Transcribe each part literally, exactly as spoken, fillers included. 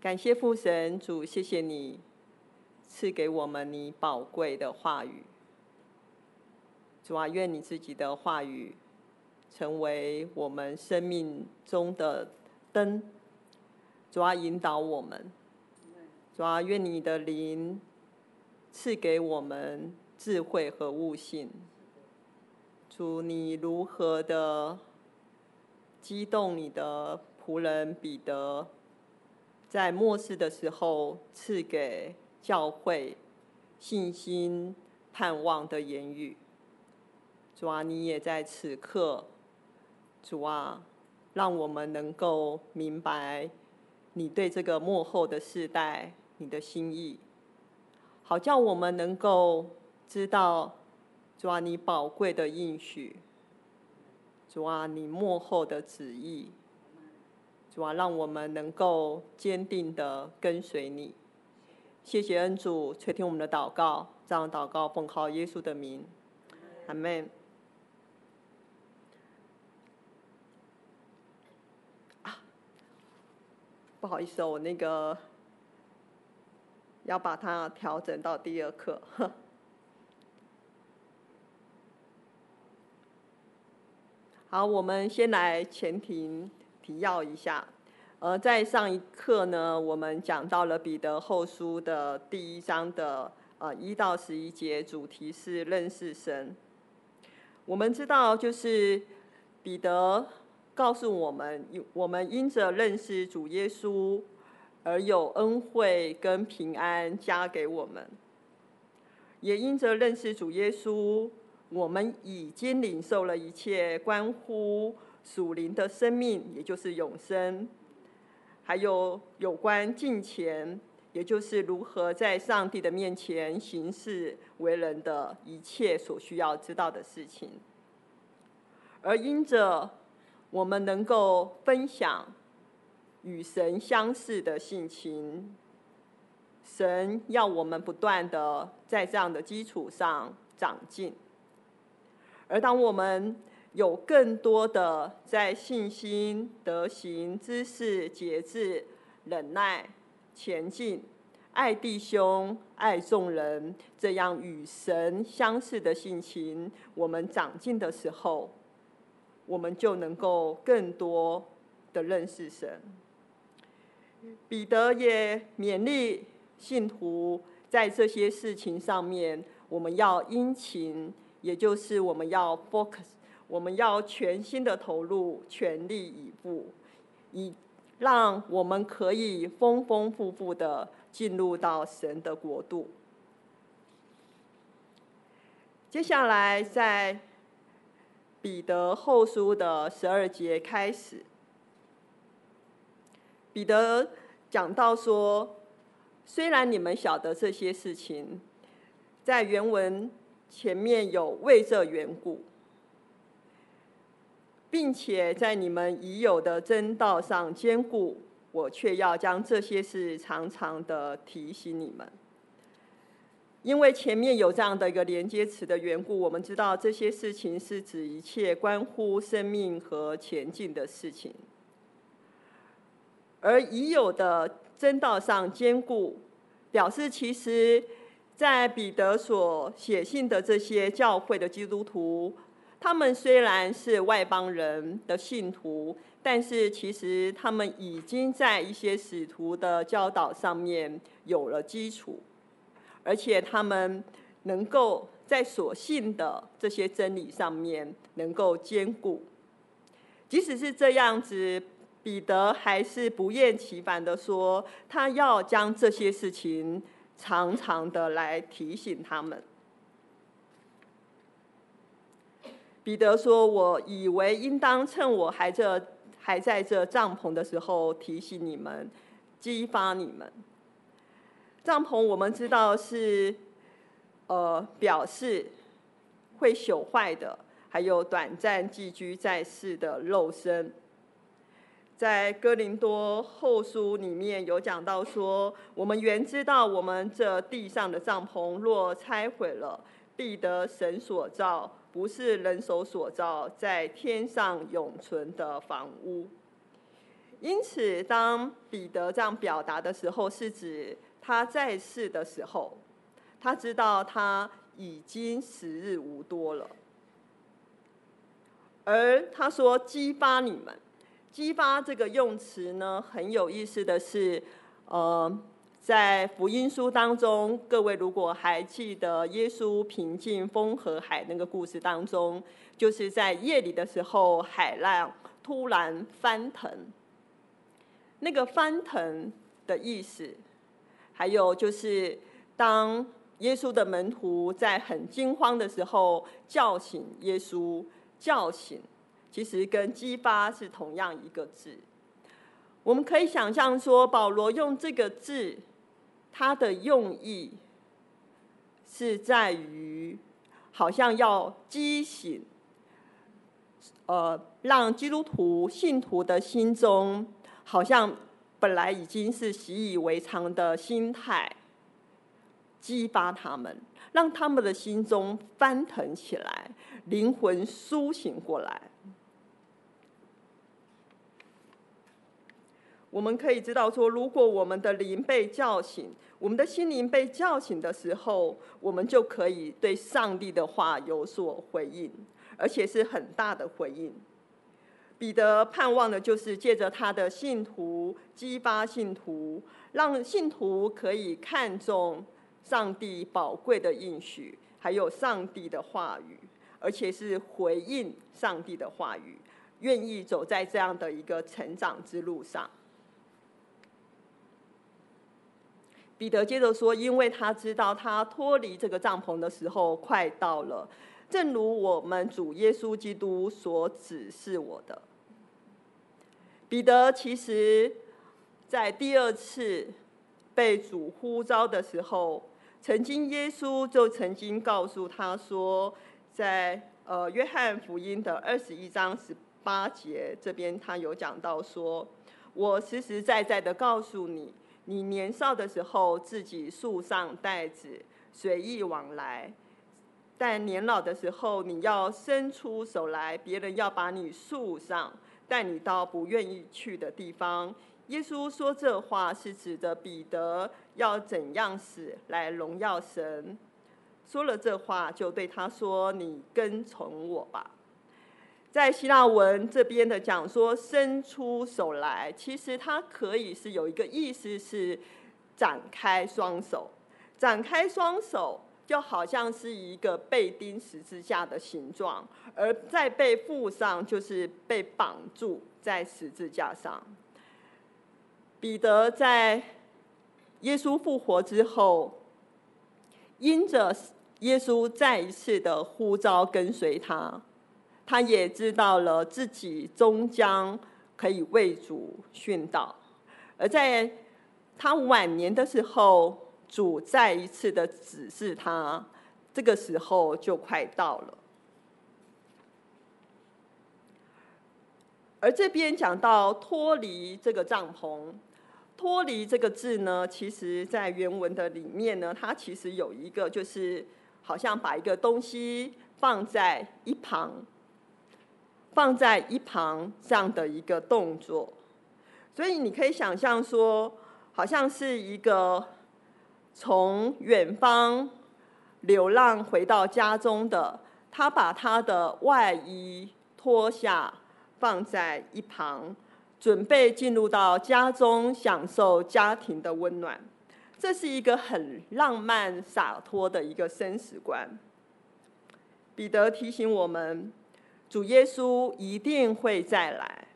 感谢父神主，谢谢你赐给我们你宝贵的话语。主啊，愿你自己的话语成为我们生命中的灯，主啊，引导我们。主啊，愿你的灵赐给我们智慧和悟性。主，你如何的激动你的仆人彼得，在末世的时候赐给教会信心盼望的言语。主啊，你也在此刻，主啊，让我们能够明白你对这个末后的世代你的心意，好叫我们能够知道，主啊，你宝贵的应许，主啊，你末后的旨意，主啊，让我们能够坚定的跟随你。谢谢恩主垂听我们的祷告，这样祷告奉靠耶稣的名，阿们。不好意思哦，我那个要把它调整到第二课。好，我们先来前庭提要一下。呃，在上一课呢，我们讲到了彼得后书的第一章的呃一到十一节，主题是认识神。我们知道，就是彼得告诉我们，我们因着认识主耶稣，而有恩惠跟平安加给我们；也因着认识主耶稣，我们已经领受了一切关乎属灵的生命，也就是永生，还有有关敬虔，也就是如何在上帝的面前行事为人的一切所需要知道的事情。而因着我们能够分享与神相似的性情，神要我们不断的在这样的基础上长进。而当我们有更多的在信心、德行、知识、节制、忍耐、前进、爱弟兄、爱众人这样与神相似的性情，我们长进的时候，我们就能够更多的认识神。彼得也勉励信徒在这些事情上面，我们要殷勤，也就是我们要 focus， 我们要全心的投入，全力以赴，以让我们可以丰丰富富的进入到神的国度。接下来在彼得后书的十二节开始，彼得讲到说，虽然你们晓得这些事情，在原文前面有为这缘故，并且在你们已有的真道上坚固，我却要将这些事常常的提醒你们。因为前面有这样的一个连接词的缘故，我们知道这些事情是指一切关乎生命和前进的事情。而已有的真道上坚固，表示其实在彼得所写信的这些教会的基督徒，他们虽然是外邦人的信徒，但是其实他们已经在一些使徒的教导上面有了基础，而且他们能够在所信的这些真理上面能够坚固。即使是这样子，彼得还是不厌其烦的说，他要将这些事情常常的来提醒他们。彼得说，我以为应当趁我还这还在这帐篷的时候提醒你们，激发你们。帐篷我们知道是呃表示会朽坏的，还有短暂寄居在世的肉身。在哥林多后书里面有讲到说，我们原知道我们这地上的帐篷若拆毁了，必得神所造，不是人手所造，在天上永存的房屋。 因此，当彼得这样表达的时候，是指他在世的时候，他知道他已经时日无多了。而他说激发你们，激发这个用词呢，很有意思的是，呃，在福音书当中，各位如果还记得耶稣平静风和海那个故事当中，就是在夜里的时候，海浪突然翻腾。那个翻腾的意思，还有就是当耶稣的门徒在很惊慌的时候叫醒耶稣，叫醒其实跟激发是同样一个字。我们可以想象说，保罗用这个字，它的用意是在于好像要激醒，呃，让基督徒信徒的心中好像本来已经是习以为常的心态，激发他们，让他们的心中翻腾起来，灵魂苏醒过来。我们可以知道说，如果我们的灵被叫醒，我们的心灵被叫醒的时候，我们就可以对上帝的话有所回应，而且是很大的回应。彼得盼望的就是借着他的信徒，激发信徒，让信徒可以看重上帝宝贵的应许，还有上帝的话语，而且是回应上帝的话语，愿意走在这样的一个成长之路上。彼得接着说，因为他知道他脱离这个帐篷的时候快到了，正如我们主耶稣基督所指示我的。彼得其实在第二次被主呼召的时候，曾经耶稣就曾经告诉他说，在呃约翰福音的二十一章十八节这边，他有讲到说，我实实在在的告诉你，你年少的时候自己束上带子，随意往来，但年老的时候你要伸出手来，别人要把你束上，带你到不愿意去的地方。耶稣说这话是指着彼得要怎样死来荣耀神。说了这话，就对他说，你跟从我吧。在希腊文这边的讲说伸出手来，其实它可以是有一个意思是展开双手，展开双手就好像是一个被钉十字架的形状，而再被附上就是被绑住在十字架上。彼得在耶稣复活之后，因着耶稣再一次的呼召跟随他，他也知道了自己终将可以为主殉道，而在他晚年的时候，主再一次的指示他，这个时候就快到了。而这边讲到脱离这个帐篷，脱离这个字呢，其实在原文的里面呢，它其实有一个就是好像把一个东西放在一旁。放在一旁这样的一个动作，所以你可以想象说，好像是一个从远方流浪回到家中的，他把他的外衣脱下，放在一旁，准备进入到家中，享受家庭的温暖。这是一个很浪漫洒脱的一个生死观。彼得提醒我们，主耶稣一定会再来。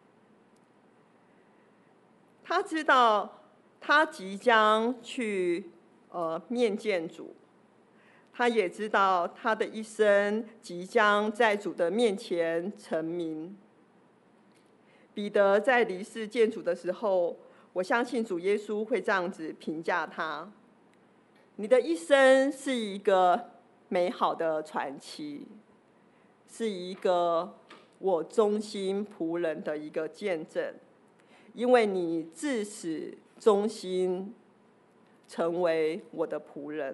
他知道他即将去呃面见主，他也知道他的一生即将在主的面前成名。彼得在离世见主的时候，我相信主耶稣会这样子评价他：你的一生是一个美好的传奇，是一个我忠心仆人的一个见证，因为你至始忠心成为我的仆人。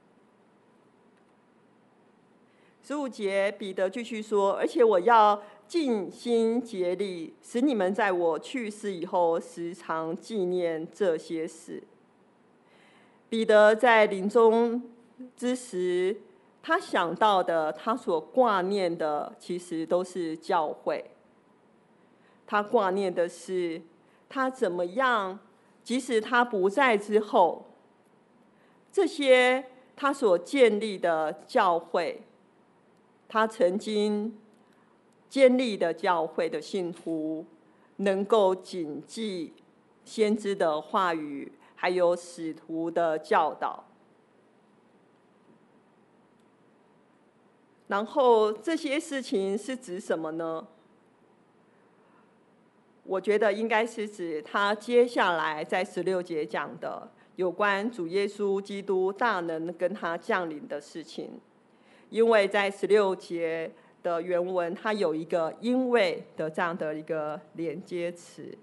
十五节，彼得继续说，而且我要尽心竭力，使你们在我去世以后时常纪念这些事。彼得在临终之时，他想到的，他所挂念的，其实都是教会。他挂念的是，他怎么样，即使他不在之后，这些他所建立的教会，他曾经建立的教会的信徒，能够谨记先知的话语，还有使徒的教导。然后这些事情是指什么呢？我觉得应该是指他接下来在十六节讲的有关主耶稣基督大能跟他降临的事情。因为在十六节的原文，它有一个因为的这样的一个连接词。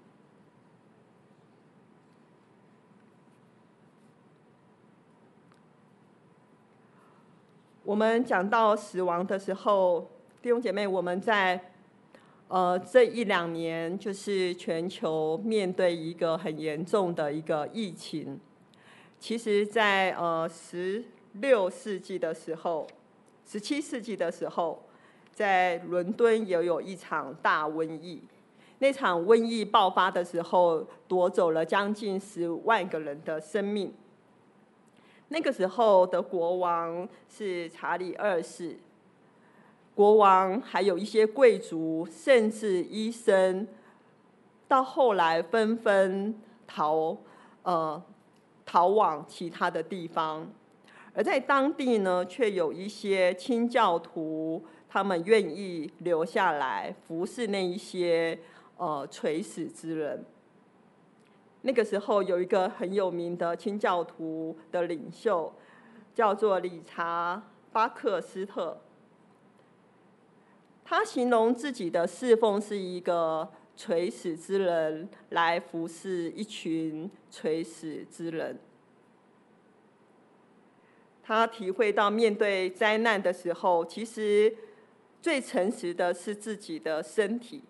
我们讲到死亡的时候，弟兄姐妹，我们在呃这一两年，就是全球面对一个很严重的一个疫情。其实在呃十六世纪的时候，十七世纪的时候，在伦敦也有一场大瘟疫。那场瘟疫爆发的时候，夺走了将近十万个人的生命。那个时候的国王是查理二世，国王还有一些贵族，甚至医生，到后来纷纷逃呃逃往其他的地方，而在当地呢，却有一些清教徒，他们愿意留下来服侍那一些呃垂死之人。那个时候有一个很有名的清教徒的领袖，叫做理查·巴克斯特。他形容自己的侍奉是一个垂死之人来服侍一群垂死之人。他体会到面对灾难的时候，其实最诚实的是自己的身体。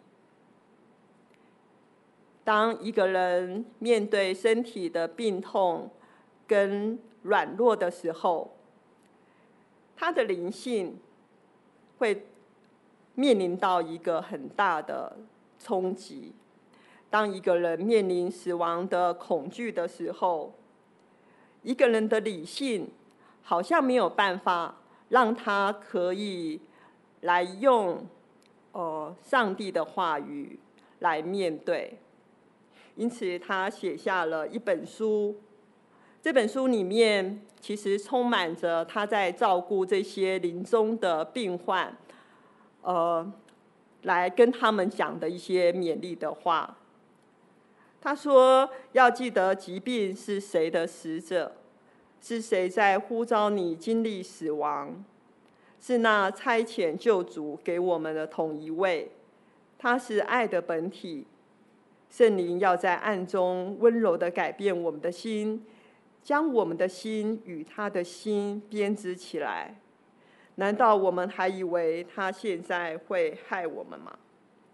当一个人面对身体的病痛跟软弱的时候，他的灵性会面临到一个很大的冲击。当一个人面临死亡的恐惧的时候，一个人的理性好像没有办法让他可以来用呃上帝的话语来面对。因此他写下了一本书，这本书里面其实充满着他在照顾这些临终的病患，呃，来跟他们讲的一些勉励的话。他说，要记得疾病是谁的使者，是谁在呼召你经历死亡，是那差遣救主给我们的同一位，他是爱的本体。圣灵要在暗中温柔地改变我们的心，将我们的心与他的心编织起来。难道我们还以为他现在会害我们吗？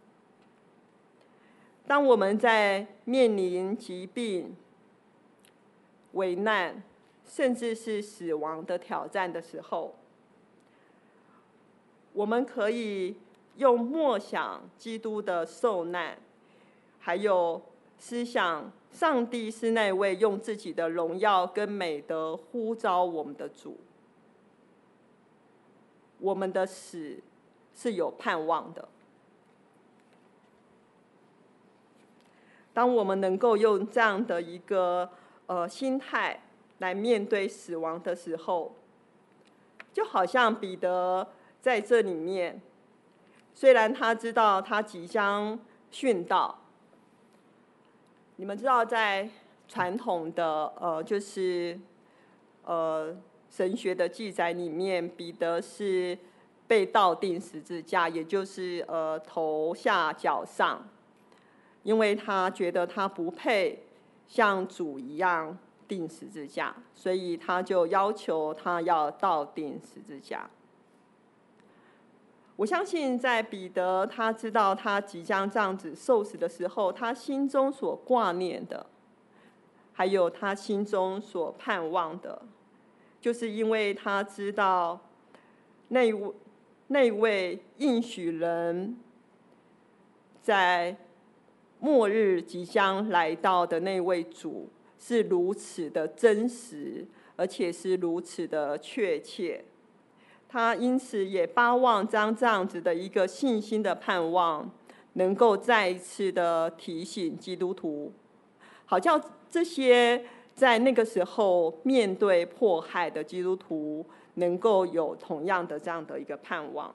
当我们在面临疾病、危难，甚至是死亡的挑战的时候，我们可以用默想基督的受难，还有思想上帝是那位用自己的荣耀跟美德呼召我们的主。我们的死是有盼望的。当我们能够用这样的一个呃心态来面对死亡的时候，就好像彼得在这里面，虽然他知道他即将殉道。你们知道，在传统的呃，就是呃神学的记载里面，彼得是被倒钉十字架，也就是呃头下脚上，因为他觉得他不配像主一样钉十字架，所以他就要求他要倒钉十字架。 我相信在彼得他知道他即将这样子受死的时候，他心中所挂念的，还有他心中所盼望的，就是因为他知道那位那位应许人在末日即将来到的那位主是如此的真实，而且是如此的确切。他因此也巴望将这样子的一个信心的盼望，能够再一次的提醒基督徒，好叫这些在那个时候面对迫害的基督徒，能够有同样的这样的一个盼望。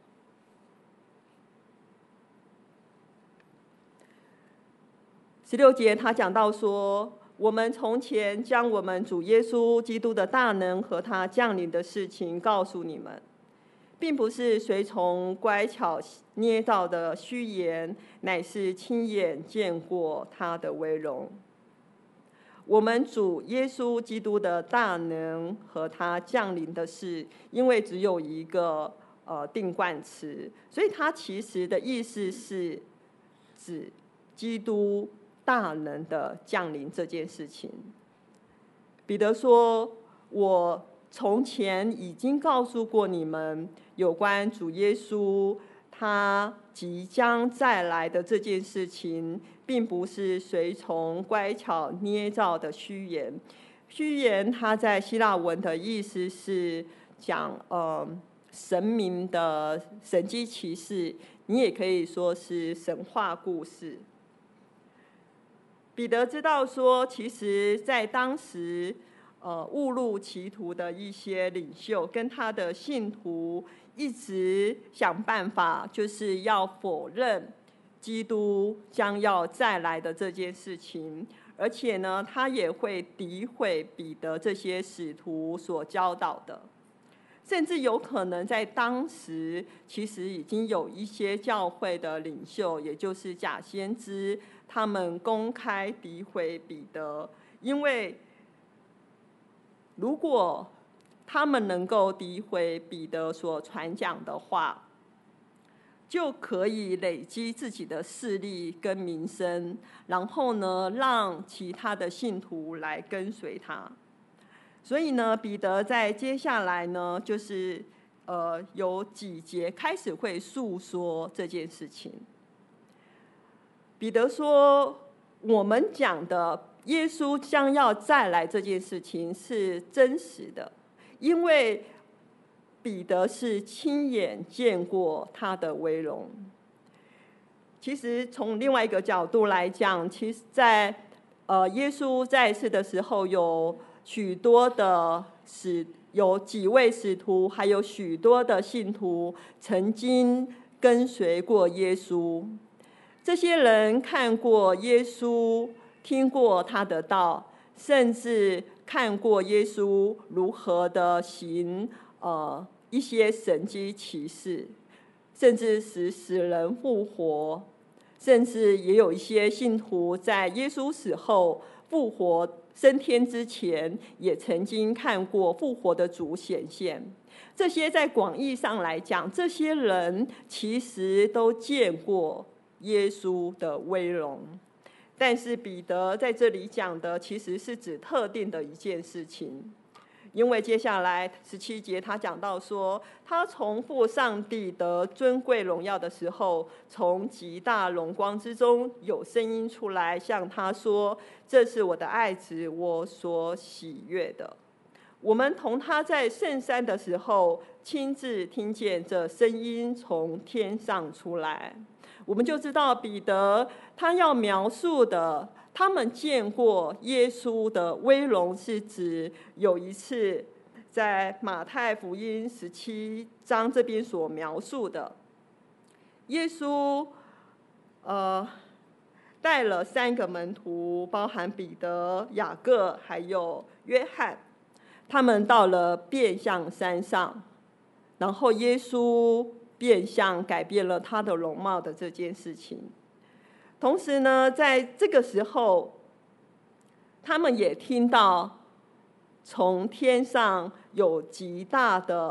十六节他讲到说，我们从前将我们主耶稣基督的大能和他降临的事情告诉你们，并不是随从乖巧捏造的虚言，乃是亲眼见过他的威荣。我们主耶稣基督的大能和他降临的事，因为只有一个呃定冠词，所以它其实的意思是指基督大能的降临这件事情。彼得说，我从前已经告诉过你们有关主耶稣他即将再来的这件事情，并不是随从乖巧捏造的虚言。虚言它在希腊文的意思是讲呃神明的神迹奇事，你也可以说是神话故事。彼得知道说，其实在当时呃误入歧途的一些领袖跟他的信徒一直想办法，就是要否认基督将要再来的这件事情，而且呢，他也会诋毁彼得这些使徒所教导的，甚至有可能在当时其实已经有一些教会的领袖，也就是假先知，他们公开诋毁彼得，因为如果他们能够诋毁彼得所传讲的话，就可以累积自己的势力跟名声，然后呢，让其他的信徒来跟随他。所以呢，彼得在接下来呢，就是呃有几节开始会诉说这件事情。彼得说，我们讲的耶稣将要再来这件事情是真实的，因为彼得是亲眼见过他的威荣。其实从另外一个角度来讲，其实在呃耶稣在世的时候，有许多的使有几位使徒，还有许多的信徒曾经跟随过耶稣。这些人看过耶稣，听过他的道，甚至看过耶稣如何的行呃一些神迹奇事，甚至使死人复活，甚至也有一些信徒在耶稣死后复活升天之前，也曾经看过复活的主显现。这些在广义上来讲，这些人其实都见过耶稣的威荣，但是彼得在这里讲的其实是指特定的一件事情，因为接下来十七节他讲到说，他从父上帝得尊贵荣耀的时候，从极大荣光之中有声音出来，向他说：“这是我的爱子，我所喜悦的。”我们同他在圣山的时候，亲自听见这声音从天上出来。我们就知道彼得他要描述的，他们见过耶稣的威荣，是指有一次在马太福音十七章这边所描述的，耶稣呃带了三个门徒，包含彼得、雅各还有约翰，他们到了变相山上，然后耶稣变相改变了他的容貌的这件事情。同时呢，在这个时候，他们也听到从天上有极大的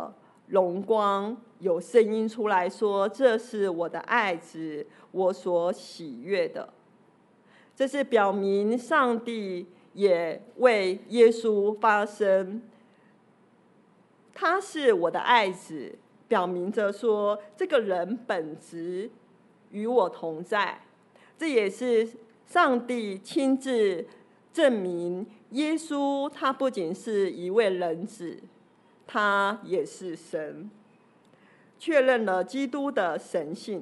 荣光，有声音出来说：“这是我的爱子，我所喜悦的。”这是表明上帝也为耶稣发声，他是我的爱子，表明着说这个人本质与我同在。这也是上帝亲自证明耶稣他不仅是一位人子，他也是神，确认了基督的神性。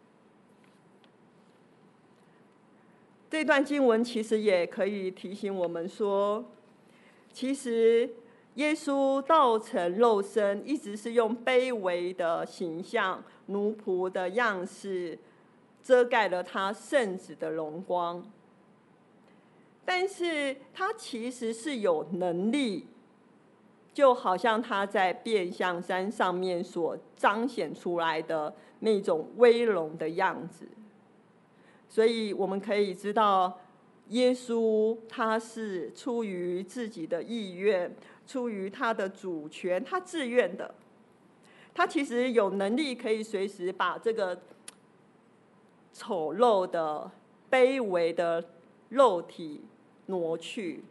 这段经文其实也可以提醒我们说，其实耶稣道成肉身，一直是用卑微的形象、奴仆的样式，遮盖了他圣子的荣光。但是他其实是有能力，就好像他在变相山上面所彰显出来的那种威荣的样子。所以我们可以知道，耶稣他是出于自己的意愿，出于他的主权，他自愿的。他其实有能力可以随时把这个丑陋的、卑微的肉体挪去，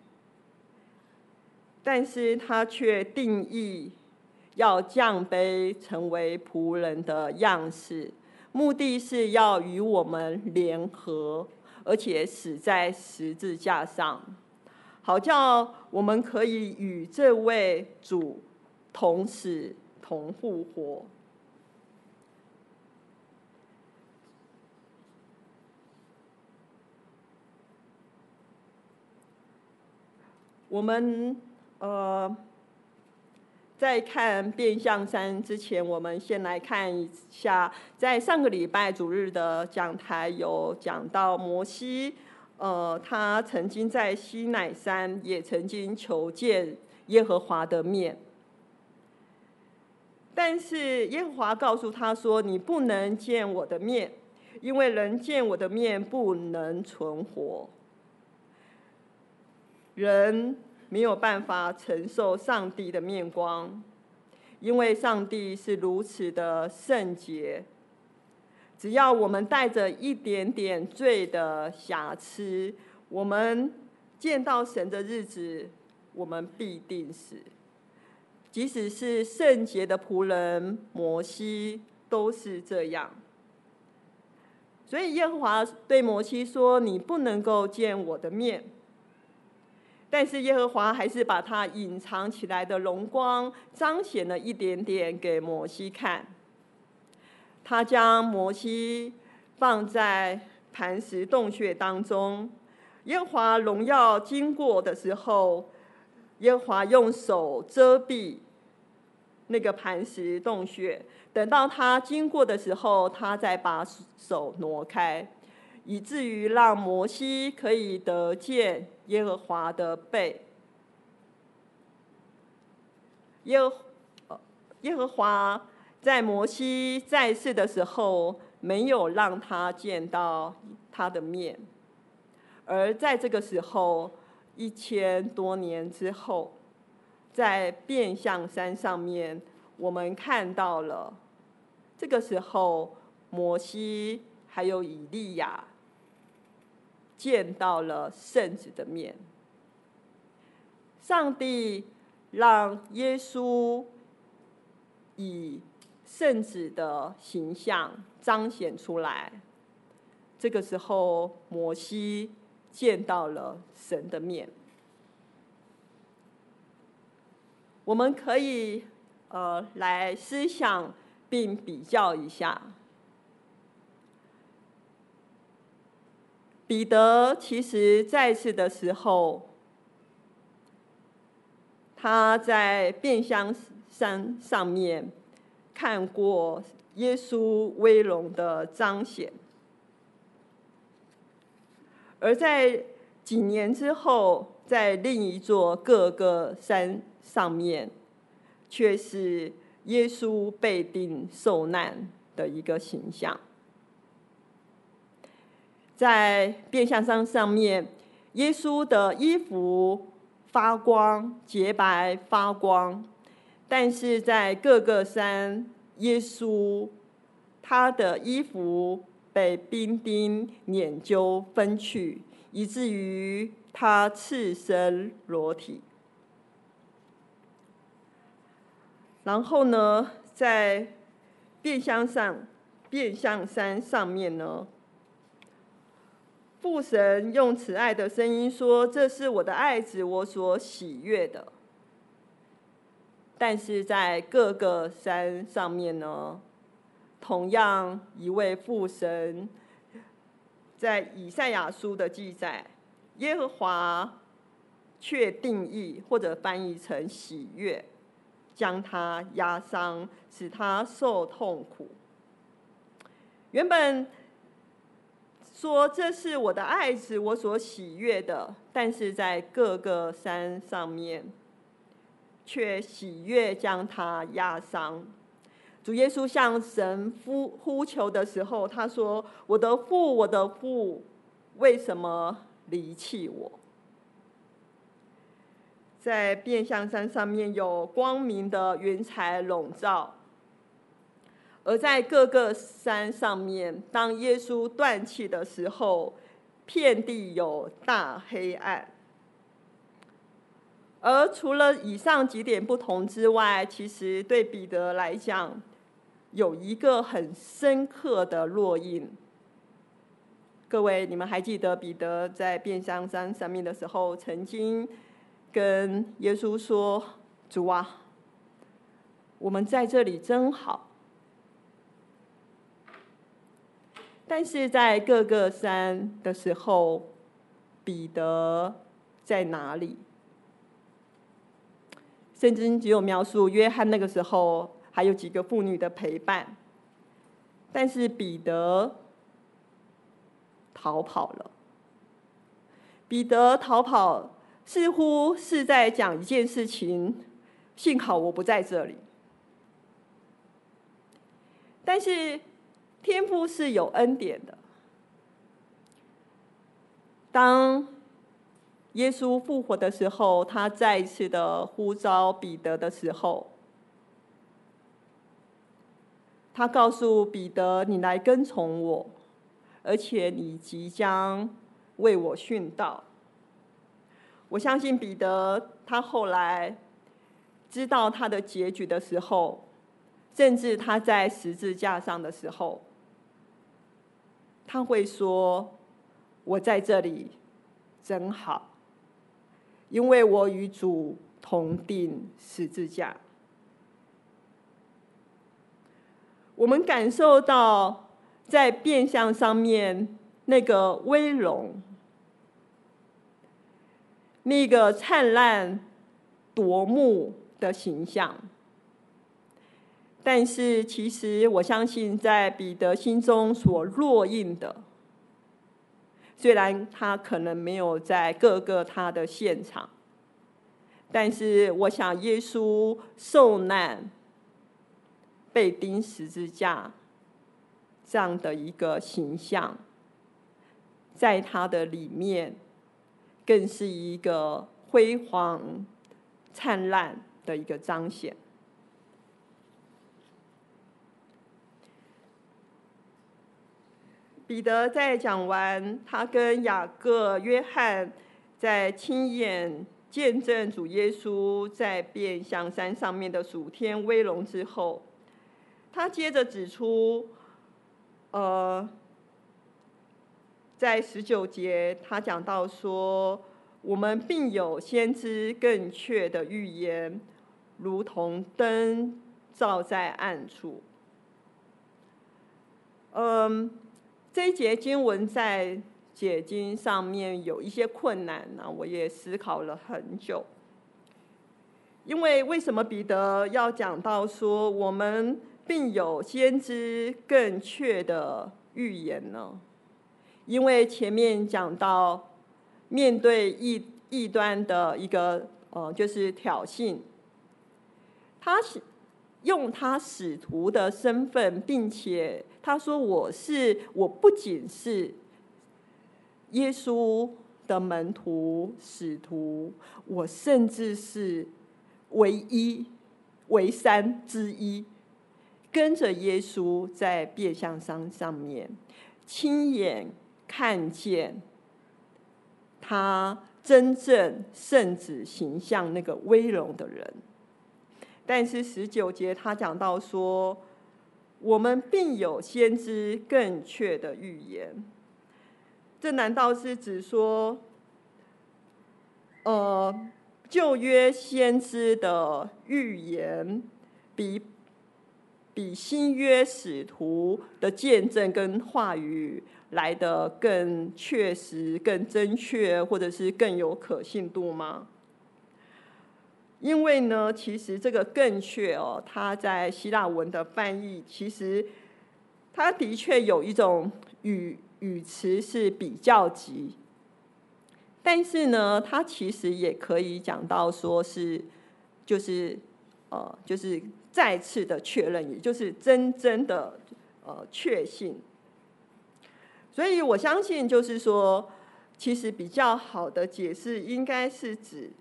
但是他却定义要降卑，成为仆人的样式。目的是要与我们联合，而且死在十字架上，好叫我们可以与这位主同死同复活。我们呃。在看变相山之前，我们先来看一下，在上个礼拜主日的讲台有讲到摩西，呃，他曾经在西乃山也曾经求见耶和华的面，但是耶和华告诉他说：“你不能见我的面，因为人见我的面不能存活。”人没有办法承受上帝的面光，因为上帝是如此的圣洁。只要我们带着一点点罪的瑕疵，我们见到神的日子，我们必定死。即使是圣洁的仆人摩西，都是这样。所以耶和华对摩西说：“你不能够见我的面。”但是耶和华还是把他隐藏起来的荣光彰显了一点点给摩西看。他将摩西放在磐石洞穴当中，耶和华荣耀经过的时候，耶和华用手遮蔽那个磐石洞穴，等到他经过的时候，他再把手挪开，以至于让摩西可以得见耶和华的背。耶和耶和华在摩西在世的时候，没有让他见到他的面，而在这个时候，一千多年之后，在变相山上面，我们看到了，这个时候摩西还有以利亚见到了圣子的面。上帝让耶稣以圣子的形象彰显出来，这个时候摩西见到了神的面。我们可以呃来思想并比较一下。彼得其实在世的时候，他在变相山上面看过耶稣威荣的彰显，而在几年之后，在另一座各个山上面，却是耶稣被钉受难的一个形象。在变相山上面，耶稣的衣服发光，洁白发光， 但是在各个山，耶稣他的衣服被兵丁撵揪分去，以至于他赤身裸体。然后呢，在变相上变相山上面呢，父神用慈爱的声音说：“这是我的爱子，我所喜悦的。”但是在各个山上面呢，同样一位父神，在以赛亚书的记载，耶和华却定义或者翻译成喜悦，将他压伤，使他受痛苦。原本说这是我的爱子，我所喜悦的，但是在各个山上面，却喜悦将他压伤。主耶稣向神呼呼求的时候，他说：“我的父，我的父，为什么离弃我？”在变相山上面有光明的云彩笼罩，而在各个山上面，当耶稣断气的时候，遍地有大黑暗。而除了以上几点不同之外，其实对彼得来讲，有一个很深刻的烙印。各位，你们还记得彼得在变相山上面的时候，曾经跟耶稣说：“主啊，我们在这里真好。”但是在各个山的时候，彼得在哪里？圣经只有描述约翰那个时候还有几个妇女的陪伴，但是彼得逃跑了。彼得逃跑似乎是在讲一件事情：幸好我不在这里。但是天父是有恩典的。当耶稣复活的时候，他再一次的呼召彼得的时候，他告诉彼得：“你来跟从我，而且你即将为我殉道。”我相信彼得他后来知道他的结局的时候，甚至他在十字架上的时候，他会说：“我在这里真好，因为我与主同定十字架。”我们感受到在变相上面那个威荣，那个灿烂夺目的形象。但是其实我相信在彼得心中所烙印的，虽然他可能没有在各个他的现场，但是我想耶稣受难被钉十字架这样的一个形象，在他的里面更是一个辉煌灿烂的一个彰显。彼得在讲完他跟雅各、约翰在亲眼见证主耶稣在变相山上面的属天威荣之后，他接着指出，呃，在十九节他讲到说，我们并有先知更确的预言，如同灯照在暗处。嗯。这一节经文在解经上面有一些困难呢，我也思考了很久。因为为什么彼得要讲到说我们并有先知更确的预言呢？因为前面讲到面对异异端的一个呃，就是挑衅，他是用他使徒的身份，并且他说我是我不仅是耶稣的门徒使徒，我甚至是唯一为山之一，跟着耶稣在变相山上面，亲眼看见他真正圣子形象那个威荣的人。但是十九节他讲到说，我们并有先知更确的预言。这难道是指说，呃，旧约先知的预言比比新约使徒的见证跟话语来得更确实、更真确，或者是更有可信度吗？因为呢，其实这个更确哦，它在希腊文的翻译，其实它的确有一种语语词是比较级，但是呢，它其实也可以讲到说是，就是呃，就是再次的确认，也就是真正的呃确信。所以我相信，就是说，其实比较好的解释应该是指，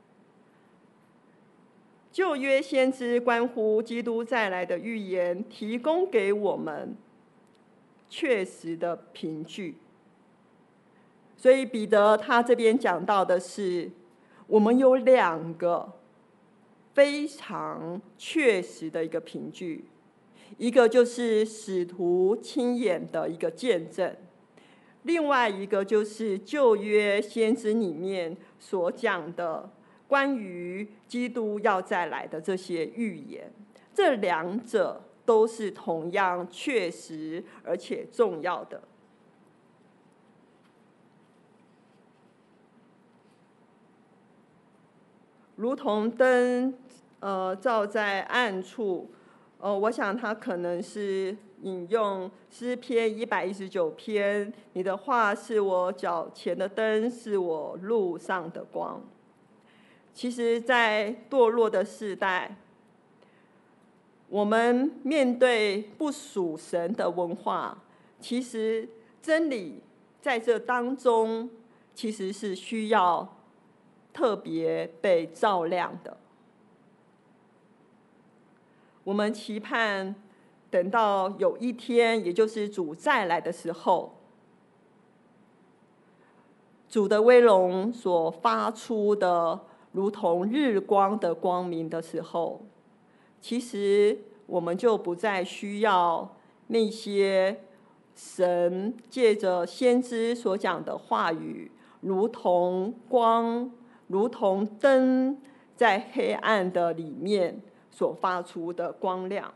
旧约先知关乎基督再来的预言，提供给我们确实的凭据。所以彼得他这边讲到的是，我们有两个非常确实的一个凭据，一个就是使徒亲眼的一个见证，另外一个就是旧约先知里面所讲的关于基督要再来的这些预言。这两者都是同样确实而且重要的。如同灯，呃，照在暗处，呃，我想他可能是引用诗篇一百一十九篇：“你的话是我脚前的灯，是我路上的光。”其实，在堕落的世代，我们面对不属神的文化，其实真理在这当中，其实是需要特别被照亮的。我们期盼等到有一天，也就是主再来的时候，主的威荣所发出的如同日光的光明的时候，其实我们就不再需要那些神借着先知所讲的话语，如同光，如同灯，在黑暗的里面所发出的光亮。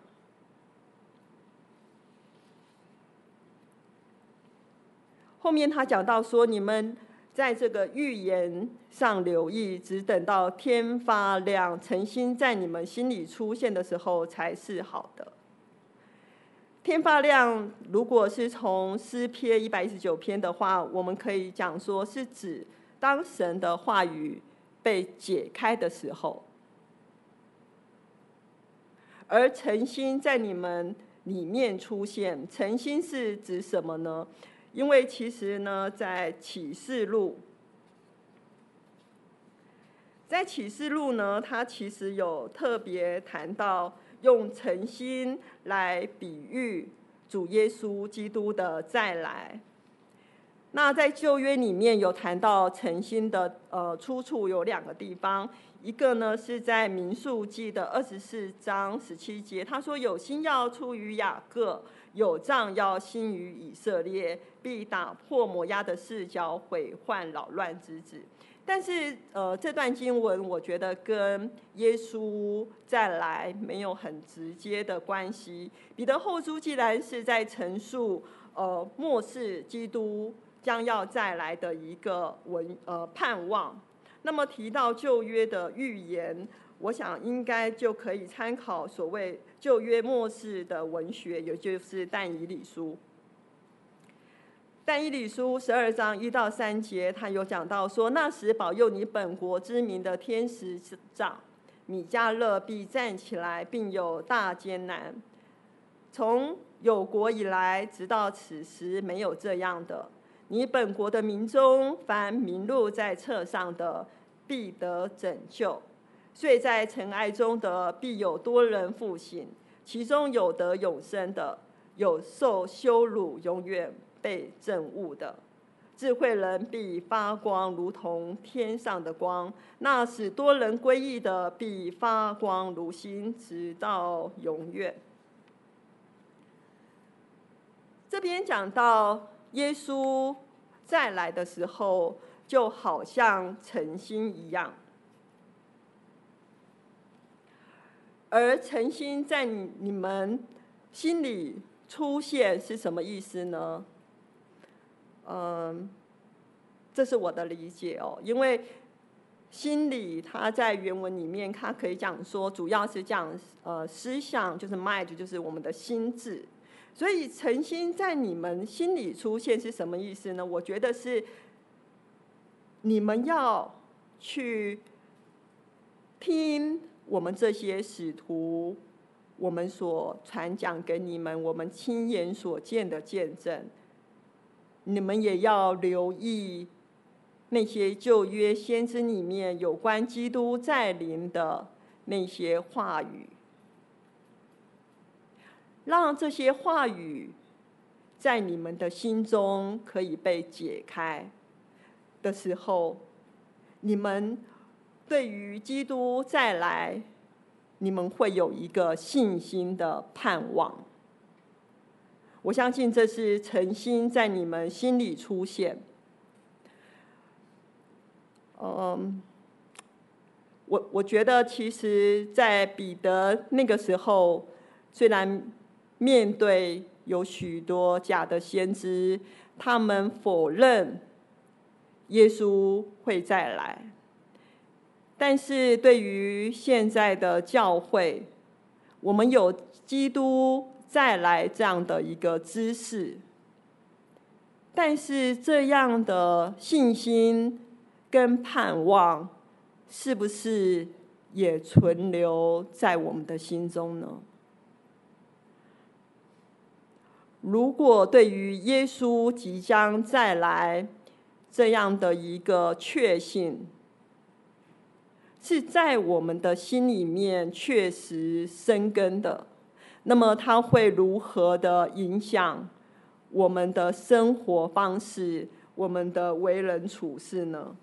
后面他讲到说，你们在这个预言上留意，只等到天发亮，诚心在你们心里出现的时候才是好的。天发亮，如果是从诗篇一百一十九篇的话，我们可以讲说是指当神的话语被解开的时候。而诚心在你们里面出现，诚心是指什么呢？因为其实呢，在启示录，在启示录呢，它其实有特别谈到用诚心来比喻主耶稣基督的再来。那在旧约里面有谈到诚心的呃出处有两个地方，一个呢是在民数记的二十四章十七节，他说：“有心要出于雅各，有杖要兴于以色列，必打破摩押的四角，毁坏扰乱之子。”但是呃这段经文我觉得跟耶稣再来没有很直接的关系。彼得后书既然是在陈述呃末世基督将要再来的一个文呃盼望，那么提到旧约的预言，我想应该就可以参考所谓旧约末世的文学，也就是但以理书。但以理书十二章一到三节，他有讲到说，那时保佑你本国之民的天使长米迦勒必站起来，并有大艰难。从有国以来，直到此时，没有这样的。你本国的民中，凡名录在册上的，必得拯救。 睡在尘埃中的，必有多人复醒；其中有得永生的，有受羞辱永远被憎恶的。智慧人必发光，如同天上的光；那使多人归义的，必发光如星，直到永远。这边讲到耶稣再来的时候，就好像晨星一样。而晨星在你们心里出现是什么意思呢？嗯，这是我的理解哦，因为心理它在原文里面，它可以讲说，主要是讲呃思想，就是 mind， 就是我们的心智。所以晨星在你们心里出现是什么意思呢？我觉得是你们要去听我们这些使徒，我们所传讲给你们，我们亲眼所见的见证。你们也要留意那些旧约先知里面有关基督再临的那些话语，让这些话语在你们的心中可以被解开的时候，你们对于基督再来，你们会有一个信心的盼望。我相信这是晨星在你们心里出现。嗯，我我觉得其实在彼得那个时候，虽然面对有许多假的先知，他们否认耶稣会再来，但是对于现在的教会，我们有基督再来这样的一个知识，但是这样的信心跟盼望，是不是也存留在我们的心中呢？如果对于耶稣即将再来这样的一个确信，是在我们的心里面确实生根的，那么它会如何的影响我们的生活方式，我们的为人处事呢？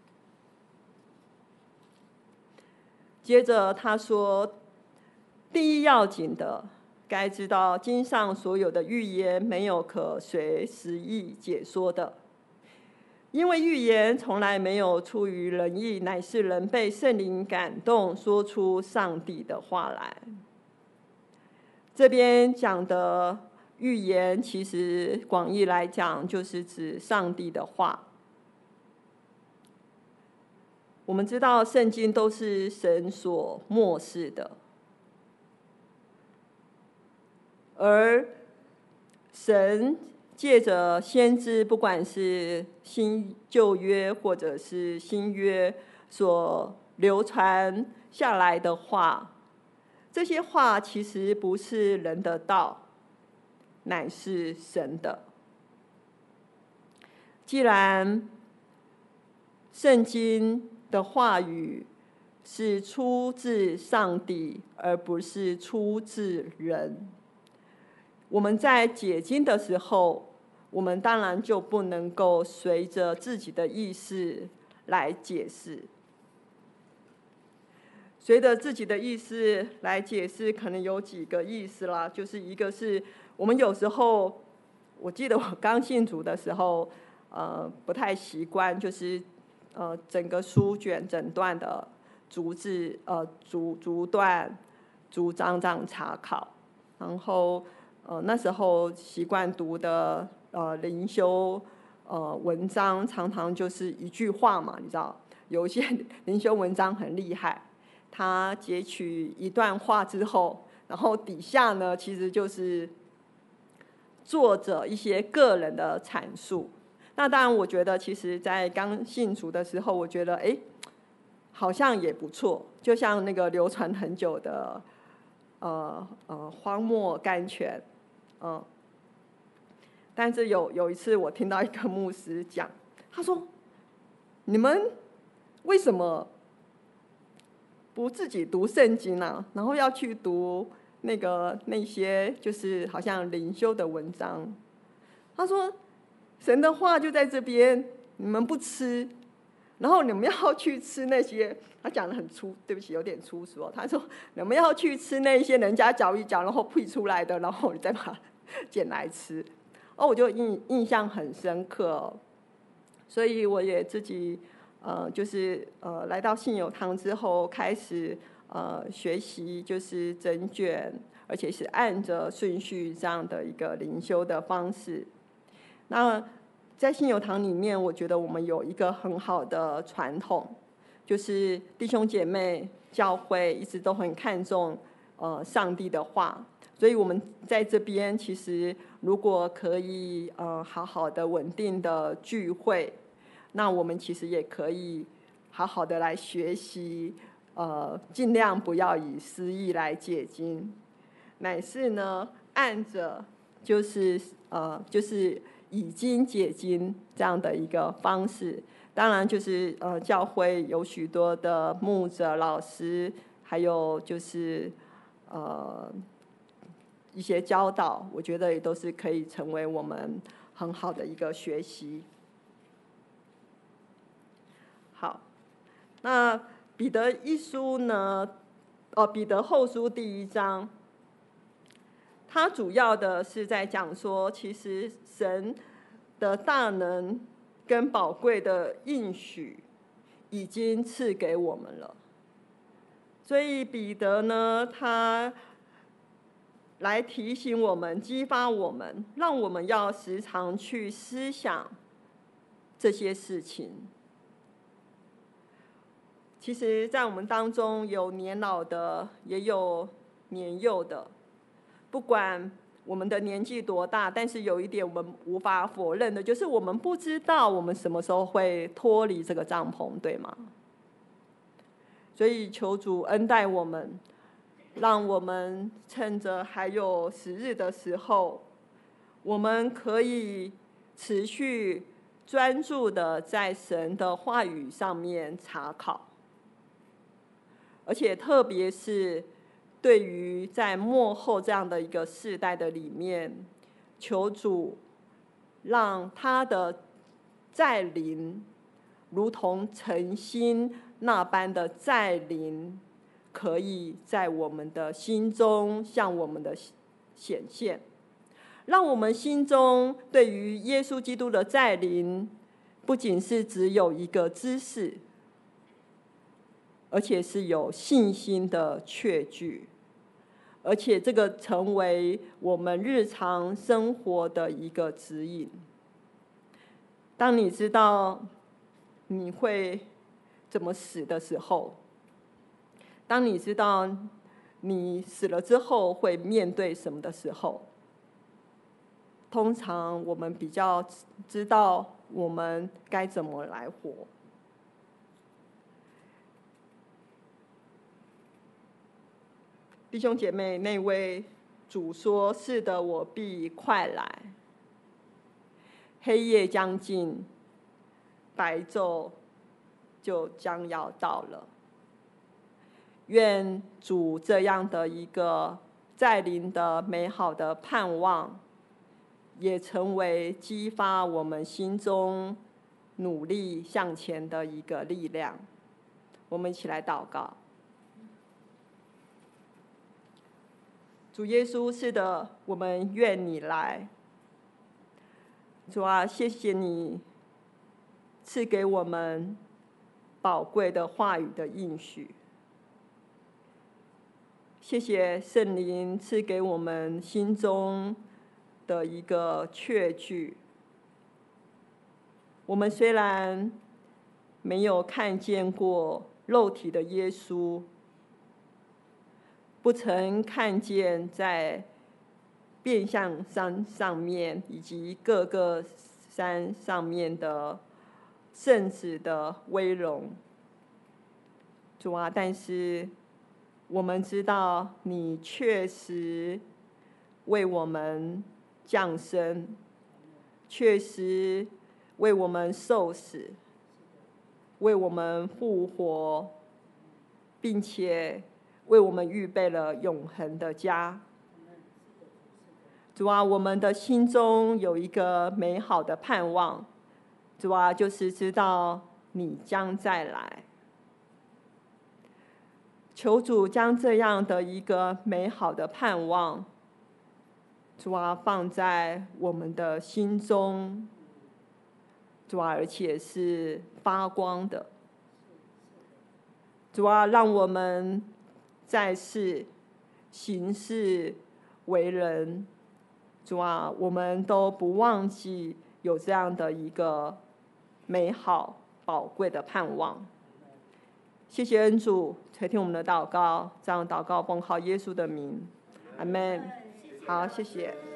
接着他说，第一要紧的，该知道经上所有的预言没有可随时意解说的，因为预言从来没有出于人意，乃是人被圣灵感动，说出上帝的话来。这边讲的预言，其实广义来讲，就是指上帝的话。我们知道圣经都是神所默示的，而神借着先知，不管是新旧约或者是新约所流传下来的话，这些话其实不是人的道，乃是神的。既然圣经的话语是出自上帝，而不是出自人，我们在解经的时候，我们当然就不能够随着自己的意思来解释。随着自己的意思来解释，可能有几个意思啦，就是一个是我们有时候，我记得我刚信主的时候，呃，不太习惯，就是呃整个书卷整段的逐字呃逐逐段逐章这样查考，然后呃那时候习惯读的呃灵修呃文章，常常就是一句话嘛，你知道，有一些灵修文章很厉害。他截取一段话之后，然后底下呢，其实就是作者一些个人的阐述。那当然，我觉得其实，在刚信主的时候，我觉得哎，好像也不错。就像那个流传很久的，呃呃，荒漠甘泉，嗯、呃。但是有有一次，我听到一个牧师讲，他说：“你们为什么？” 不自己读圣经啊，然后要去读那个那些就是好像灵修的文章。他说神的话就在这边，你们不吃，然后你们要去吃那些，他讲的很粗，对不起有点粗俗哦。他说你们要去吃那些人家嚼一嚼然后配出来的，然后你再把它捡来吃。哦，我就印印象很深刻哦。所以我也自己呃就是呃来到信友堂之后，开始呃学习就是整卷，而且是按着顺序这样的一个灵修的方式。那在信友堂里面，我觉得我们有一个很好的传统，就是弟兄姐妹教会一直都很看重呃上帝的话，所以我们在这边其实如果可以呃好好的稳定的聚会，那我们其实也可以好好的来学习，呃尽量不要以私意来解经，乃是呢按着就是呃就是以经解经这样的一个方式。当然就是呃教会有许多的牧者老师，还有就是呃一些教导，我觉得也都是可以成为我们很好的一个学习。好，那彼得一书呢，哦彼得后书第一章，它主要的是在讲说，其实神的大能跟宝贵的应许已经赐给我们了。所以彼得呢，他来提醒我们，激发我们，让我们要时常去思想这些事情。其实在我们当中有年老的，也有年幼的，不管我们的年纪多大，但是有一点我们无法否认的，就是我们不知道我们什么时候会脱离这个帐篷，对吗？所以求主恩待我们，让我们趁着还有时日的时候，我们可以持续专注的在神的话语上面查考，而且特别是对于在末后这样的一个世代的里面，求主让他的再临如同晨星那般的再临，可以在我们的心中向我们的显现，让我们心中对于耶稣基督的再临，不仅是只有一个知识，而且是有信心的确据，而且这个成为我们日常生活的一个指引。当你知道你会怎么死的时候，当你知道你死了之后会面对什么的时候，通常我们比较知道我们该怎么来活。弟兄姐妹，那位主说：“是的，我必快来。黑夜将近，白昼就将要到了。”愿主这样的一个再临的美好的盼望，也成为激发我们心中努力向前的一个力量。我们一起来祷告。主耶稣，是的，我们愿你来。主啊，谢谢你赐给我们宝贵的话语的应许。谢谢圣灵赐给我们心中的一个确据。我们虽然没有看见过肉体的耶稣，不曾看见在变相山上面以及各个山上面的圣子的威荣，主啊，但是我们知道你确实为我们降生，确实为我们受死，为我们复活， 并且为我们预备了永恒的家。主啊，我们的心中有一个美好的盼望，主啊，就是知道你将再来。求主将这样的一个美好的盼望，主啊，放在我们的心中，主啊，而且是发光的。主啊，让我们在世行事为人，主啊，我们都不忘记有这样的一个美好宝贵的盼望。谢谢恩主垂听我们的祷告，这样祷告奉靠耶稣的名，阿们。好，谢谢。